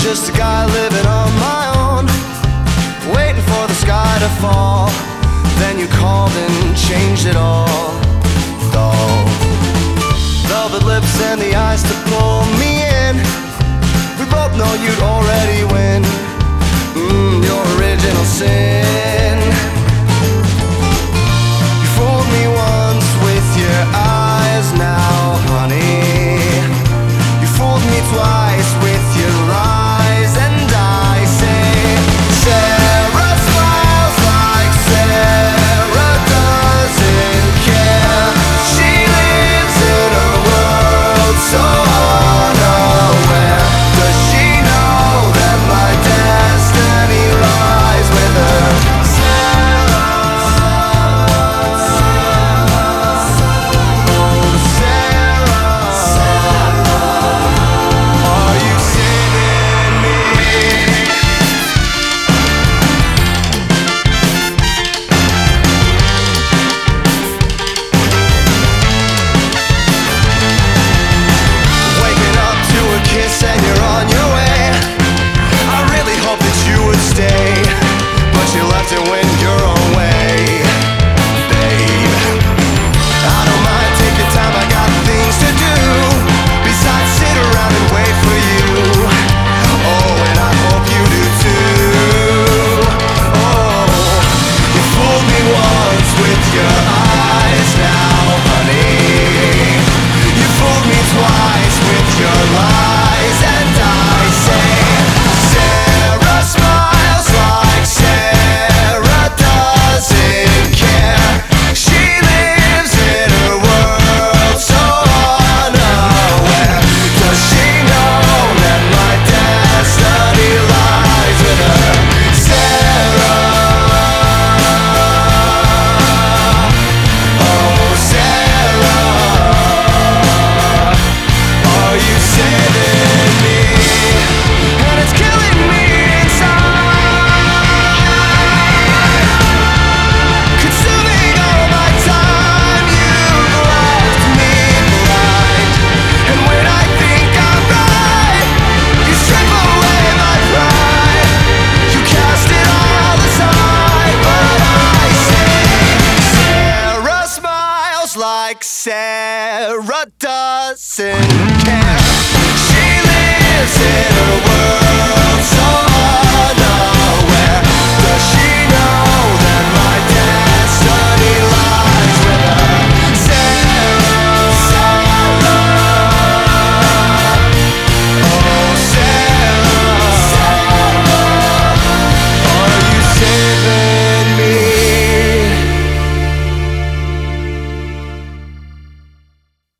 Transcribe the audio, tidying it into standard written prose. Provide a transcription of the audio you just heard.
just a guy living on my own, waiting for the sky to fall. Then you called and changed it all. Dull velvet lips and the eyes to pull me in. We both know you'd already win. Your original sin. You fooled me once with your eyes, now honey. You fooled me twice with your lies, and I say Sarah smiles like Sarah doesn't care. She lives in a world so unaware. Does she know that my destiny lies with her? And you're on your way. I really hope that you would stay, but you left and went your own way, babe. I don't mind, take your time, I got things to do besides sit around and wait for you. Oh, and I hope you do too. Oh, you fooled me once with your eyes, now honey. You fooled me twice with your lies. And I say, Sarah smiles like Sarah doesn't care. She lives in a world so unaware. Does she know that my destiny lies with her? Sarah, oh Sarah, are you saving? Like Sarah doesn't care. She lives in